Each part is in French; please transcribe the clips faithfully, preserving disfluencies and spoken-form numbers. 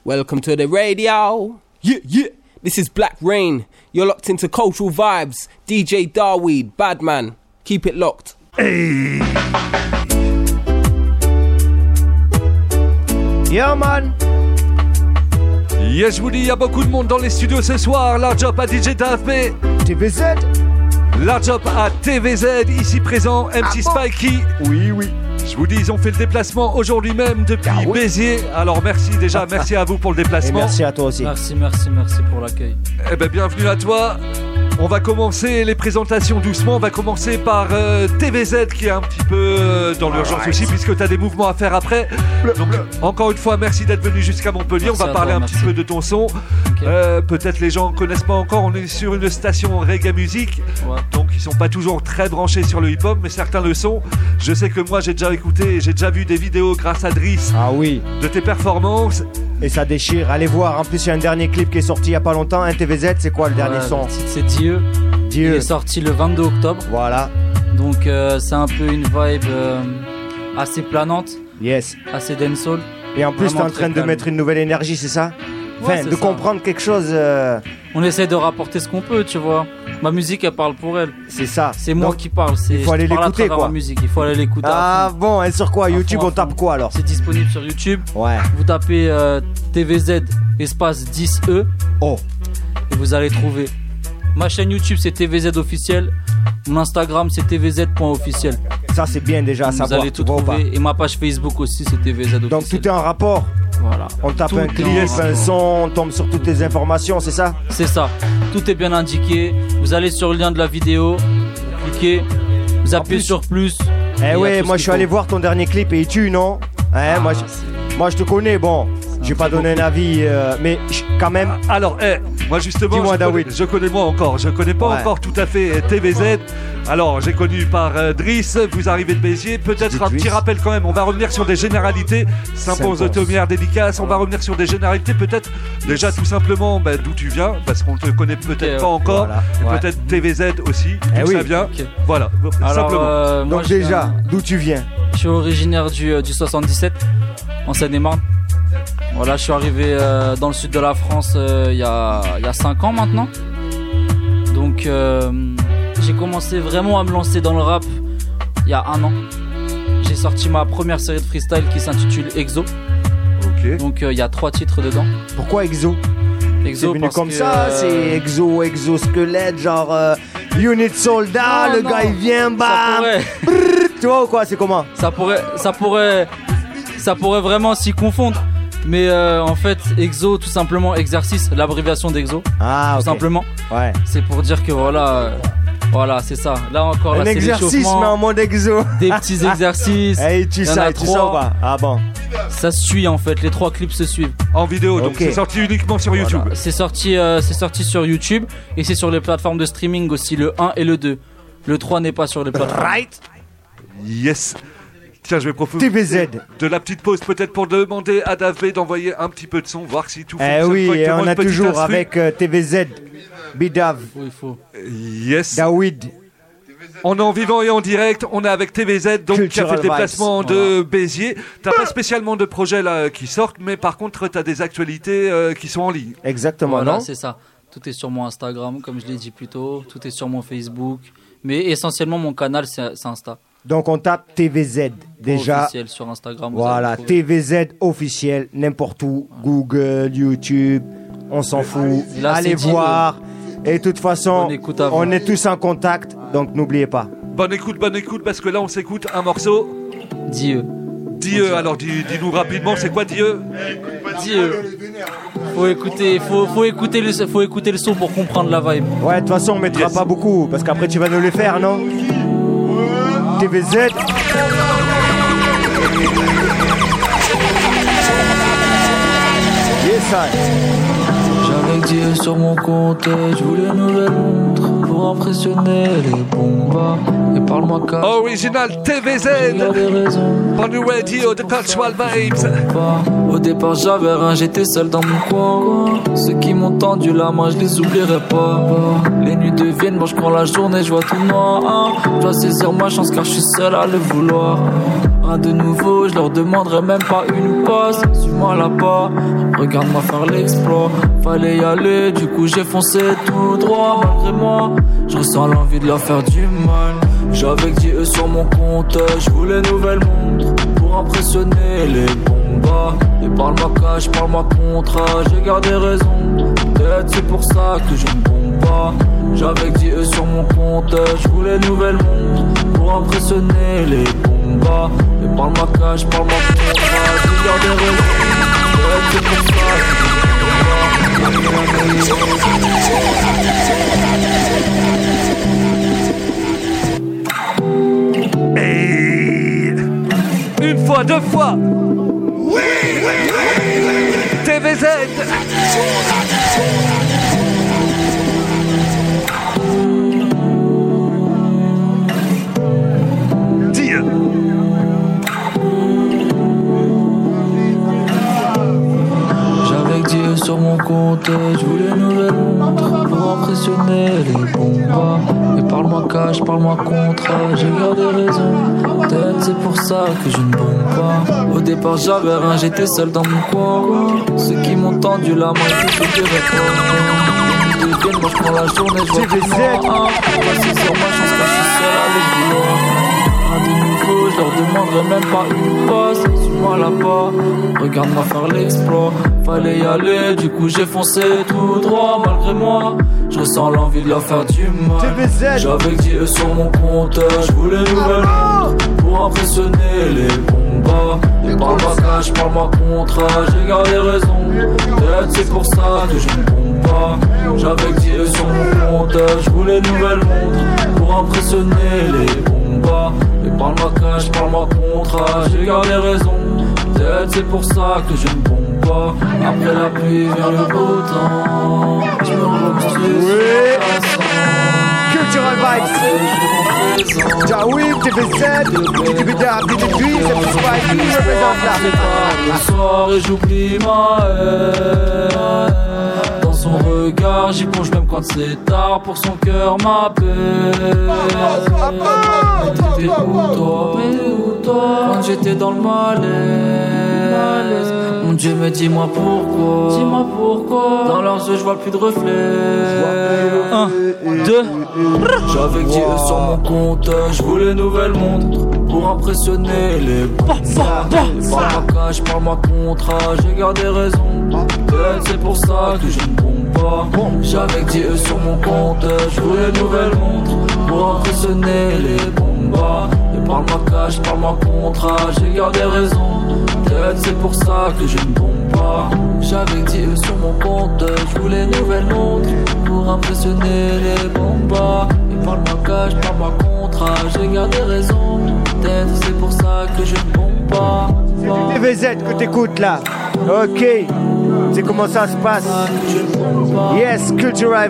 Welcome to the radio. Yeah, yeah. This is Black Rain. You're locked into Cultural Vibes. D J Darweed, Badman. Keep it locked. Hey. Yeah, man. Yes, je vous dis, il y a beaucoup de monde dans les studios ce soir. Large up à D J Daf B. T V Z. Large up à T V Z, ici présent. M C ah Spikey. Bon. Oui, oui. Je vous dis, ils ont fait le déplacement aujourd'hui même depuis ah oui. Béziers. Alors merci déjà, merci à vous pour le déplacement. Et merci à toi aussi. Merci, merci, merci pour l'accueil. Eh ben, bienvenue à toi. On va commencer les présentations doucement. On va commencer par euh, T V Z qui est un petit peu euh, dans l'urgence right. aussi, puisque tu as des mouvements à faire après. Donc, encore une fois, merci d'être venu jusqu'à Montpellier. Merci on va parler toi, un merci. petit peu de ton son. Okay. Euh, peut-être les gens ne connaissent pas encore. On est sur une station reggae music. Ouais. Donc, ils ne sont pas toujours très branchés sur le hip-hop, mais certains le sont. Je sais que moi, j'ai déjà écouté, j'ai déjà vu des vidéos grâce à Driss ah, oui. de tes performances. Et ça déchire, allez voir. En plus, il y a un dernier clip qui est sorti il n'y a pas longtemps. Un T V Z, c'est quoi le dernier ouais, son? C'est Dieu. Dieu. Il est sorti le vingt-deux octobre. Voilà. Donc, euh, c'est un peu une vibe euh, assez planante. Yes. Assez dancehall. Et en plus, tu es en train de calme. mettre une nouvelle énergie, c'est ça? Enfin, ouais, de ça. comprendre quelque chose. Euh... On essaie de rapporter ce qu'on peut, tu vois. Ma musique, elle parle pour elle. C'est ça. C'est moi Donc, qui parle. C'est, il faut aller l'écouter, quoi. Ma musique. Il faut aller l'écouter. Ah bon, et sur quoi? YouTube, on tape quoi alors? C'est disponible sur YouTube. Ouais. Vous tapez euh, T V Z espace dix E. Oh. Et vous allez trouver. Ma chaîne YouTube, c'est T V Z officiel. Mon Instagram, c'est T V Z point officiel. Ça, c'est bien déjà à vous savoir. Vous allez tout trouver. Et ma page Facebook aussi, c'est T V Z officiel. Donc tout est en rapport. Voilà. On tape tout un clip, un son, on tombe sur toutes les informations, c'est ça? C'est ça. Tout est bien indiqué. Vous allez sur le lien de la vidéo, vous cliquez, vous appuyez plus. sur plus. Eh ouais, moi je suis allé voir ton dernier clip et tu, non? Hein, ah, moi, je, moi je te connais, bon. Je vais pas donner un avis, euh, mais quand même. Alors, eh, moi justement, Dis-moi, je, connais, je connais moi encore. Je connais pas ouais. encore tout à fait T V Z. Alors, j'ai connu par euh, Driss. Vous arrivez de Béziers. Peut-être un petit rappel quand même. On va revenir sur des généralités. S'impose Automière dédicace. On va revenir sur des généralités. Peut-être déjà tout simplement bah, d'où tu viens, parce qu'on te connaît peut-être okay, pas encore. Voilà. Et ouais. peut-être T V Z aussi. D'où eh oui. ça vient. Okay. Voilà. Alors, simplement. Euh, moi, Donc déjà, un... d'où tu viens? Je suis originaire du, euh, du soixante-dix-sept, en Seine-et-Marne. Voilà, je suis arrivé euh, dans le sud de la France il euh, y a cinq ans maintenant. Donc euh, j'ai commencé vraiment à me lancer dans le rap il y a un an. J'ai sorti ma première série de freestyle qui s'intitule Exo. Ok. Donc il euh, y a trois titres dedans. Pourquoi Exo? Exo c'est venu parce comme que, ça, euh... c'est Exo, exosquelette, genre euh, unit soldat, non, le non, gars il vient, bam, brrr, tu vois ou quoi, c'est comment? Ça pourrait, ça pourrait, ça pourrait vraiment s'y confondre. Mais euh, en fait, exo, tout simplement exercice, l'abréviation d'exo. Ah, tout okay. simplement. Ouais. C'est pour dire que voilà, euh, voilà, c'est ça. Là encore, un là, c'est exercice, l'échauffement. mais en mode exo. Des petits exercices. Hey, tu sais, tu sais ou pas? Ah bon. Ça se suit en fait. Les trois clips se suivent. En vidéo, donc okay. c'est sorti uniquement sur YouTube. Voilà. C'est sorti, euh, c'est sorti sur YouTube et c'est sur les plateformes de streaming aussi, le un et le deux. Le trois n'est pas sur les plateformes. Right. Yes. Tiens, je vais profiter T V Z. de la petite pause peut-être pour demander à Dave d'envoyer un petit peu de son, voir si tout eh fonctionne. Oui, et on a toujours instru. avec euh, T V Z, Bidav, oui, il faut. Yes. Daoud. On est en vivant et en direct, on est avec T V Z, donc qui a fait le déplacement de voilà. Béziers. T'as pas spécialement de projets là qui sortent, mais par contre t'as des actualités euh, qui sont en ligne. Exactement, voilà, non? C'est ça. Tout est sur mon Instagram, comme je l'ai dit plus tôt. Tout est sur mon Facebook, mais essentiellement mon canal c'est, c'est Insta. Donc on tape T V Z déjà. Officiel sur Instagram. Voilà, T V Z officiel, n'importe où, Google, YouTube, on s'en fout. Là, allez voir. Et de toute façon, on est tous en contact, donc n'oubliez pas. Bonne écoute, bonne écoute, parce que là on s'écoute un morceau. Dieu. Dieu, alors dis, dis-nous rapidement, c'est quoi Dieu? Dieu. Faut écouter, faut, faut écouter le, faut écouter le son pour comprendre la vibe. Ouais, de toute façon on mettra yes. pas beaucoup, parce qu'après tu vas nous les faire, non? T V Z. Yes, I. J'avais Dieu sur mon compte et je voulais une nouvelle montre pour impressionner les bombas. Et parle-moi car Original T V Z. On the radio, the cultural vibes. Au départ j'avais rien, j'étais seul dans mon coin. Ceux qui m'ont tendu la main, je les oublierai pas. Les nuits deviennent blanches quand la journée je vois tout noir. Je dois saisir ma chance car je suis seul à le vouloir. Rien de nouveau, je leur demanderai même pas une passe. Suis-moi là-bas, regarde-moi faire l'exploit. Fallait y aller, du coup j'ai foncé tout droit. Malgré moi, je ressens l'envie de leur faire du mal. J'avais dit eux sur mon compte, je voulais nouvelle montre pour impressionner les bombas. Et parle-moi cash, parle-moi contrat, j'ai gardé raison. Peut-être c'est pour ça que je ne bombe pas. J'avais dit eux sur mon compte, je voulais nouvelle montre pour impressionner les bombas. Et parle-moi cash, parle-moi contrat, j'ai gardé raison. Peut-être c'est pour ça que je ne bombe pas. Hey. Une fois, deux fois. Oui, oui, oui, oui. T V Z. Dire. J'avais dit sur mon compte, je voulais une nouvelle montre pour impressionner les bombas. Et parle-moi cash, parle-moi contrat, j'ai gardé raison. Peut-être c'est pour ça que je ne bombe pas. Au départ j'avais rien, j'étais seul dans mon coin. Ceux qui m'ont tendu la main, ils se disaient quoi. Ils deviennent, moi je prends la journée, je vois que moi. Passer sur ma chance quand je suis seul avec vous. Rien de nouveau, je leur demanderai même pas une passe. Suis-moi là-bas, regarde-moi faire l'exploit. Fallait y aller, du coup j'ai foncé tout droit. Malgré moi, je ressens l'envie de leur faire du mal. J'avais dit eux sur mon compte, je voulais une nouvelle montre pour impressionner les bombas. Et parle-moi cash, parle-moi contrat, j'ai gardé raison. Peut-être c'est pour ça que je ne bombe pas. J'avais dit eux sur mon compte, je voulais une nouvelle montre pour impressionner les bombas. Et parle-moi cash, parle-moi contrat, j'ai gardé raison. Peut-être c'est pour ça que je ne bombe pas. Après la pluie vient le beau temps. Je me reconstruis sur la façon. Cultural Vibes. Daweed, T V Z, D B D A, D D B, c'est tout ça qui représente là. Le soir et j'oublie ma haine. Dans son regard, j'y plonge même quand c'est tard. Pour son cœur m'appelle. Mais t'étais où toi, où toi? Quand j'étais dans le malaise. Mon Dieu, mais dis-moi pourquoi. Dis-moi pourquoi. Dans leurs yeux, je vois plus de reflets. Un, deux. J'avais dit eux sur mon compte, je voulais une nouvelle montre pour impressionner les bombas. Parle-moi cash, parle-moi contrat, j'ai gardé raison. Peut-être c'est pour ça que je ne bombe pas. J'avais dit eux sur mon compte, je voulais une nouvelle montre pour impressionner les bombas. Et parle-moi cash, parle-moi contrat, j'ai gardé raison. Peut-être c'est pour ça que je ne bombe pas. J'avais dit eux sur mon compte, je voulais une nouvelle montre pour impressionner les bombas. Et parle-moi cash, parle-moi contrat, j'ai gardé raison. Peut-être c'est pour ça que je ne bombe pas. C'est T V Z que t'écoutes là. Ok. C'est comment ça se passe. Yes, Cultural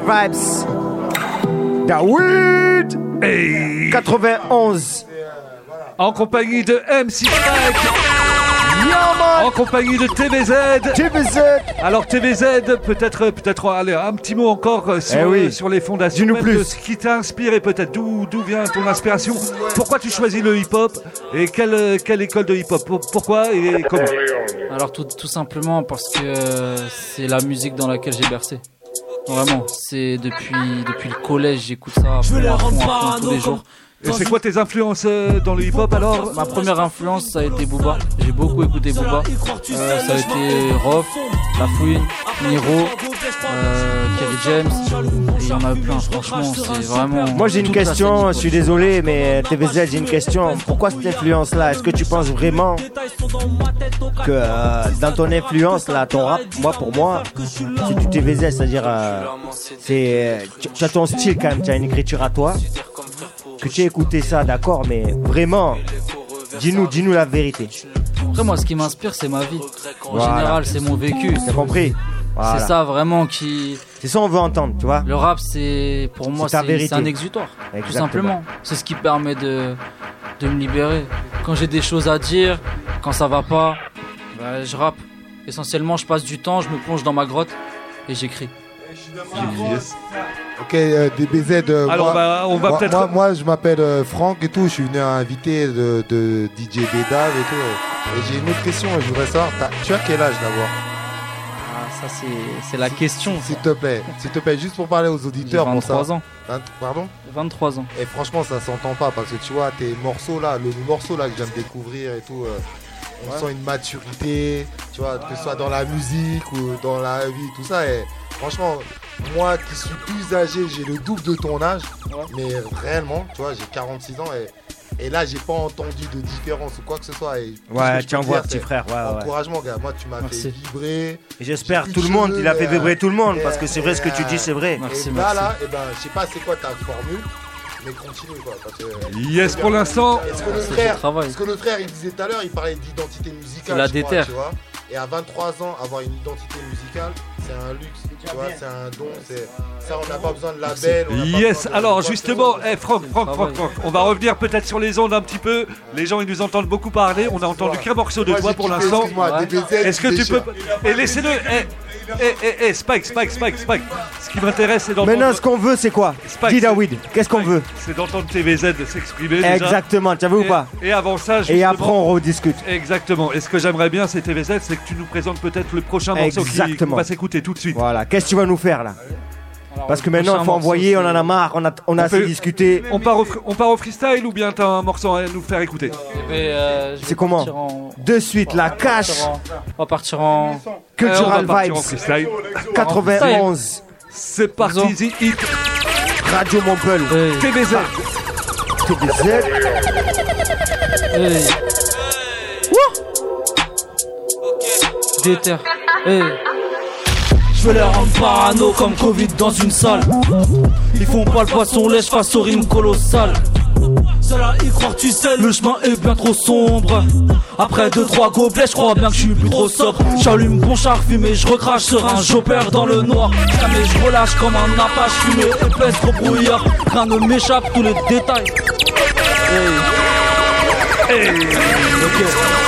Vibes. Daweed. Hey. quatre-vingt-onze. En compagnie de M C Mike. Yeah, en compagnie de T V Z. T V Z. Alors T V Z, peut-être, peut-être, allez, un petit mot encore sur, eh oui. sur les fondations. Dis-nous plus. De ce qui t'inspire et peut-être d'où, d'où vient ton inspiration. Pourquoi tu choisis le hip-hop et quelle, quelle école de hip-hop? Pourquoi et comment? Alors tout, tout simplement parce que euh, c'est la musique dans laquelle j'ai bercé. Vraiment, c'est depuis, depuis le collège, j'écoute ça à fond, à fond, à fond, tous les jours. Et c'est quoi tes influences dans le hip-hop alors? Ma première influence, ça a été Booba. J'ai beaucoup écouté Booba. Euh, ça a été Rof, La Fouine, Niro, euh, Kerry James. Et il y en a plein, franchement, c'est vraiment. Moi j'ai une question, je suis désolé, mais T V Z, j'ai une question. Pourquoi cette influence-là? Est-ce que tu penses vraiment que euh, dans ton influence, là, ton rap, moi pour moi, c'est du T V Z, c'est-à-dire, euh, c'est, tu, tu as ton style quand même, tu as une écriture à toi. Que tu as écouté ça, d'accord, mais vraiment, dis-nous, dis-nous la vérité. Après, moi, ce qui m'inspire, c'est ma vie. En voilà. général, c'est mon vécu. T'as compris? Voilà. C'est ça vraiment qui. C'est ça qu'on veut entendre, tu vois. Le rap, c'est pour moi, c'est, c'est, c'est un exutoire. Exactement. Tout simplement. C'est ce qui permet de, de me libérer. Quand j'ai des choses à dire, quand ça va pas, bah, je rappe. Essentiellement, je passe du temps, je me plonge dans ma grotte et j'écris. Yes. Ok, euh, D B Z. Euh, Alors, moi, bah, on va moi, peut-être. Moi, moi, je m'appelle euh, Franck et tout. Je suis venu invité de, de D J Bédave et tout. Et, et j'ai une autre question. Je voudrais savoir, t'as- tu as quel âge d'abord? Ah, ça, c'est, c'est la question. S'il te plaît, s'il te plaît, juste pour parler aux J'ai auditeurs. pour vingt-trois ça. ans. vingt Pardon? vingt-trois ans. Et franchement, ça s'entend pas parce que tu vois, tes morceaux là, le morceau là que je viens de découvrir et tout, euh, on Ouais. sent une maturité, tu vois, que ce soit dans la musique ou dans la vie, tout ça. Et franchement, moi qui suis plus âgé, j'ai le double de ton âge, Ouais. mais réellement, tu vois, j'ai quarante-six ans et, et là, j'ai pas entendu de différence ou quoi que ce soit. Et tout ce que Ouais, je tu peux envoies dire, petit c'est frère. Ouais, ouais. encouragement, gars. Moi, tu m'as Merci. fait vibrer. Et j'espère J'ai tout le plus de monde, cheveux, il a fait mais, vibrer tout le monde et, parce que c'est vrai ce que tu dis, c'est vrai. Merci, et là, merci. là, et ben, je sais pas c'est quoi ta formule, mais continue quoi. Parce que, Yes, pour l'instant. Est-ce que le C'est du frère, travail. parce que le frère, il disait tout à l'heure, il parlait d'identité musicale. C'est la je crois, déterre. tu vois. Et à vingt-trois ans, avoir une identité musicale, c'est un luxe, tu vois, c'est un don. C'est ça, on n'a pas besoin de label. on n'a pas Yes, besoin de- alors de quoi justement, que ce soit. eh, Franck, Franck, Franck, Franck, on va revenir peut-être sur les ondes un petit peu. Les gens, ils nous entendent beaucoup parler. On a entendu qu'un morceau de Moi, toi j'ai pour kiffé, l'instant. excuse-moi, Ouais. D B Z, Est-ce que il tu peux. déchire. Et laissez-le. Eh, eh, eh, eh, Spike, Spike, Spike, Spike. Ce qui m'intéresse, c'est d'entendre. Maintenant, ce qu'on veut, c'est quoi? Spike, Dis c'est- David, qu'est-ce qu'on veut? C'est d'entendre T V Z s'exprimer. déjà. Exactement, tu as vu ou Et- pas? Et avant ça, Et justement- après, on rediscute. Exactement. Et ce que j'aimerais bien, c'est T V Z, c'est que tu nous présentes peut-être le prochain morceau qui- qu'on Exactement. va s'écouter tout de suite. Voilà, qu'est-ce que tu vas nous faire là? Alors, Parce que le maintenant, il prochain faut morceau, envoyer, on c'est- en a marre, on a, on a On assez fait- discuté. On part, au, fr- on part au freestyle ou bien t'as un morceau à nous faire écouter? Eh ben, euh, je vais C'est comment? partir en- De suite, la on va cash, partir en- On va partir en. Eh, on Cultural va partir en Vibes, freestyle. quatre-vingt-onze, C'est parti, The Hit, Radio Montpellier, Hey, T V Z. T B Z. hey. Déter. Hey. Je veux les rendre parano comme Covid dans une salle. Ils font pas le poisson lèche face au rime colossal. Seul à y croire, tu sais, le chemin est bien trop sombre. Après deux trois gobelets, je crois bien que je suis plus trop sobre. J'allume bon char fumé, je recrache sur un jopper dans le noir. Jamais je relâche comme un apache fumé, épaisse trop brouillard. Rien ne m'échappe, tous les détails. Hey. Hey. Ok.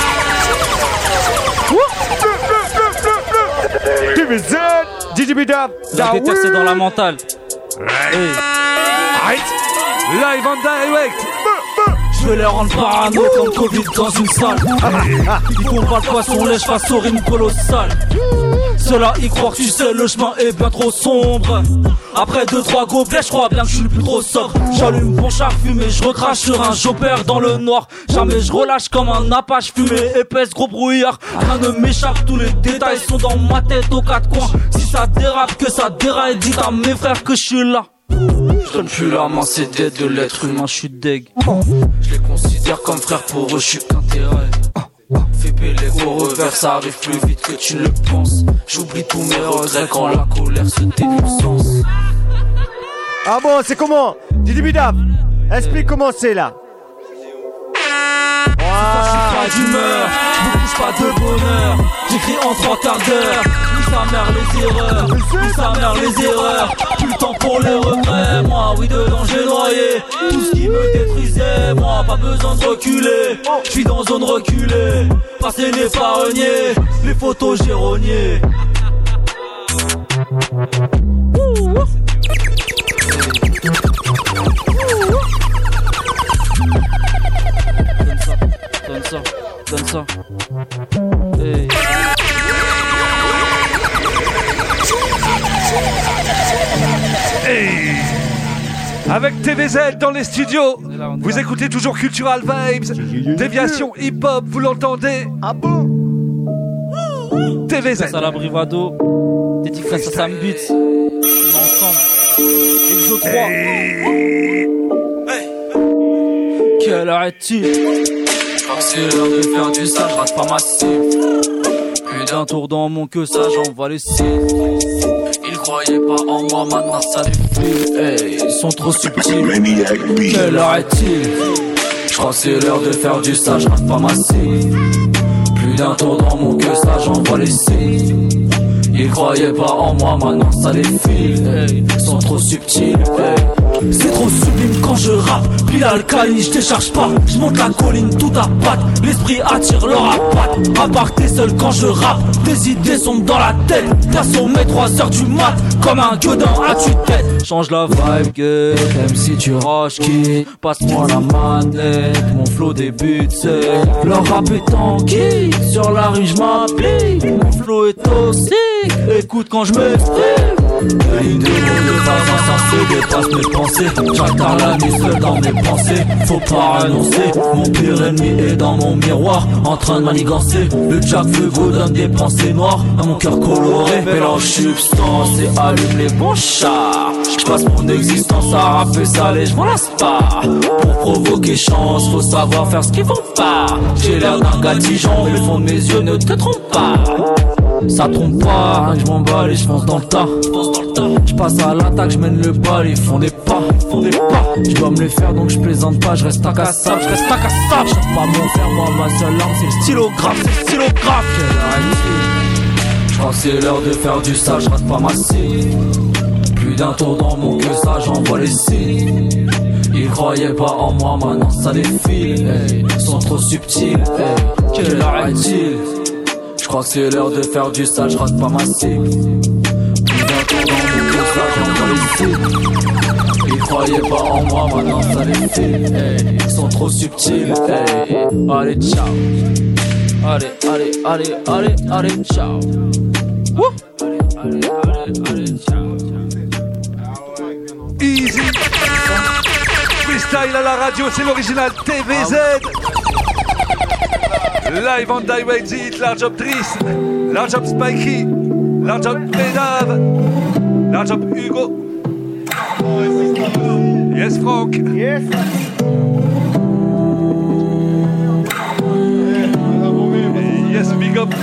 T V Z, D J Bidab, La déter c'est dans la mentale. Hey. Live and direct. Je vais les rendre parano comme Covid dans une salle. Ils font pas le poisson lèche face au rime colossal. Cela y croire, tu sais, le chemin est bien trop sombre. Après deux trois gobelets, je crois bien que je suis plus trop sobre. J'allume bon char fumé, je recrache sur un jopper dans le noir. Jamais je relâche comme un apache fumé, épaisse gros brouillard. Rien ne m'échappe, tous les détails sont dans ma tête aux quatre coins. Si ça dérape, que ça déraille, dites à mes frères que je suis là. Je donne plus la main, c'est dead de l'être humain, je suis deg. Je les considère comme frères, pour eux je suis qu'intérêt. Fais péler au revers, ça arrive plus vite que tu ne le penses. J'oublie tous mes regrets quand la colère se dénonce. Ah bon, c'est comment? D J Bidab, explique comment c'est là. Je suis pas d'humeur, je me couche pas de bonheur. J'écris en trois quarts d'heure. Où sa mère les erreurs, où sa mère les erreurs. Plus le temps pour les regrets. Moi oui dedans j'ai noyé tout ce qui me détruisait. Moi pas besoin de reculer. Je suis dans zone reculée. Passé n'est pas renié. Les photos j'ai rogné. Donne ça, donne ça. Hey. Hey. Avec T V Z dans les studios. On est là, on est Vous là. écoutez toujours Cultural Vibes. Déviation hip-hop, vous l'entendez? Ah bon? T V Z. Dédicace à la Brivado, dédicace à Sam Beats. On est ensemble. Exo trois. Quelle heure est-il? Je crois que c'est l'heure de faire du sale, je rate pas ma cible. Plus d'un tour dans mon que ça, j'envoie les cibles. Ils croyaient pas en moi, maintenant ça défile. Hey, ils sont trop subtils. Quelle heure est-il? Je crois que c'est l'heure de faire du sale, je rate pas ma cible. Plus d'un tour dans mon que ça, j'envoie les signes. Ils croyaient pas en moi, maintenant ça défile. Hey, ils sont trop subtils. Hey, C'est trop sublime quand je rappe. Puis l'alcali, je décharge pas. Je monte la colline tout à patte. L'esprit attire leur appât. À part t'es seul quand je rappe. Tes idées sont dans la tête. T'as sommeil trois heures du mat. Comme un gueudin à tue-tête. Change la vibe, gueule, même si tu roches qui. Passe-moi la manette, mon flow débute sec. Leur rap est tanky. Sur la rue je m'applique. Mon flow est toxique. Écoute quand je m'exprime. Les lignes de mots de base insensées dépassent mes pensées. J'attarde la nuit seul dans mes pensées. Faut pas renoncer. Mon pire ennemi est dans mon miroir, en train de manigancer. Le Jack Fuego donne des pensées noires à mon cœur coloré. Mélange substance et allume les bons chars. J'passe mon existence à rapper salé, j'm'en lasse pas. Pour provoquer chance, faut savoir faire ce qu'ils font pas. J'ai l'air d'un gars tigeant, mais le fond de mes yeux ne te trompe pas. Ça trompe pas, hein, j'm'emballe et j'fonce dans le tas. J'passe à l'attaque, j'mène le bal, ils font des pas, ils font des pas. J'dois me les faire donc j'plaisante pas, j'reste incassable, j'reste incassable. J'suis pas mon fer, moi ma seule arme c'est le stylographe, c'est le stylographe. J'crois que c'est l'heure de faire du sale, j'rate pas ma cible. Plus d'un tour dans mon queue, ça j'envoie les signes. Ils croyaient pas en moi, maintenant ça défile. Hey, ils sont trop subtils, hey, quelle heure est-il? J'crois que c'est l'heure de faire du sale, j'rate pas ma cible. Plus d'un tour dans mon queue, ça j'envoie les signes. Ils croyaient pas en moi, maintenant ça défile. Hey, ils sont trop subtils, hey. Allez ciao. Allez, allez, allez, allez, allez, ciao. Wouh. Allez, allez, allez, allez, ciao. Easy. Freestyle à la radio, c'est l'original T V Z. Live on direct, Zit, large up Driss, large up Spikey, large up Pedave, large up Hugo. Yes, Franck. Yes. Yes, big up.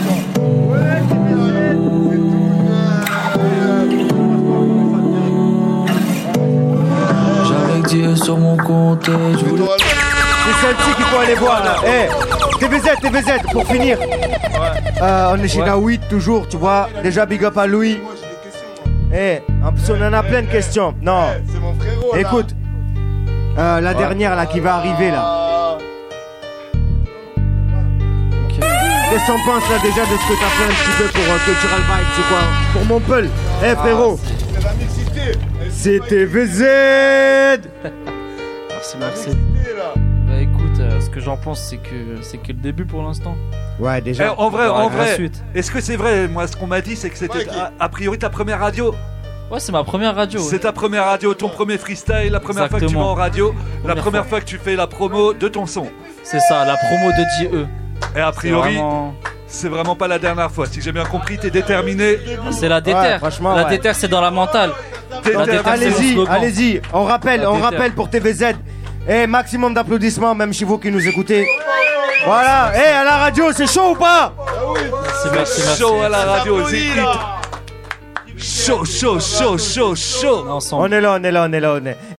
J'avais Dieu sur mon compte, je voulais. C'est celle-ci qu'il faut aller voir là. Eh, T V Z, T V Z, pour finir. Euh, on est chez Daoud toujours, tu vois. Déjà big up à Louis. Eh, en plus on en a plein de questions. Non. C'est mon frérot. Écoute, euh, la dernière là qui va arriver là. Qu'est-ce qu'on pense là déjà de ce que t'as fait un petit peu pour euh, Cultural Vibe, c'est quoi? Pour mon peul. Eh frérot. C'est la mixité. C'est T V Z. Merci, merci. Bah écoute, euh, ce que j'en pense, c'est que c'est que le début pour l'instant. Ouais, déjà. Eh, en vrai, en vrai. Suite. Est-ce que c'est vrai? Moi, ce qu'on m'a dit, c'est que c'était Ouais, qui... a, a priori ta première radio. Ouais, c'est ma première radio. C'est Ouais. ta première radio, ton premier freestyle, la première Exactement. fois que tu vas en radio, la Première première fois. fois que tu fais la promo de ton son. C'est ça, la promo de J E. Et a priori, Vraiment... c'est vraiment pas la dernière fois. Si j'ai bien compris, t'es déterminé. c'est la déter. Ouais, franchement, la ouais. déter, c'est dans la mentale. T'es La déter- déter, c'est mon Allez-y, slogan. allez-y. On rappelle, La on déter. rappelle pour T V Z. Eh, maximum d'applaudissements, même chez vous qui nous écoutez. Voilà. Eh, à la radio, c'est chaud ou pas? C'est merci, merci. Chaud à la radio, c'est hit. Chaud, chaud, chaud, chaud, chaud. Ensemble. On est là, on est là, on est là, on est.